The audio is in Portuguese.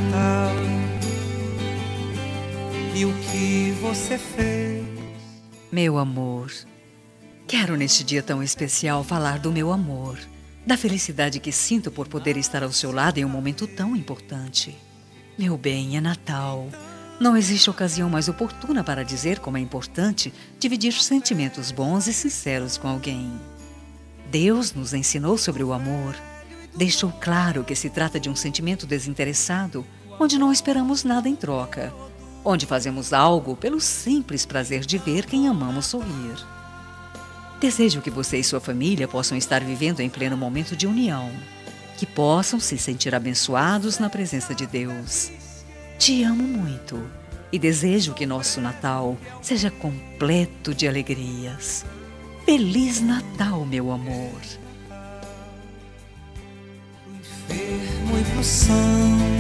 Natal e o que você fez. Meu amor, quero neste dia tão especial falar do meu amor, da felicidade que sinto por poder estar ao seu lado em um momento tão importante. Meu bem, é Natal. Não existe ocasião mais oportuna para dizer como é importante dividir sentimentos bons e sinceros com alguém. Deus nos ensinou sobre o amor. Deixou claro que se trata de um sentimento desinteressado, onde não esperamos nada em troca, onde fazemos algo pelo simples prazer de ver quem amamos sorrir. Desejo que você e sua família possam estar vivendo em pleno momento de união, que possam se sentir abençoados na presença de Deus. Te amo muito e desejo que nosso Natal seja completo de alegrias. Feliz Natal, meu amor! Do enfermo e pro são,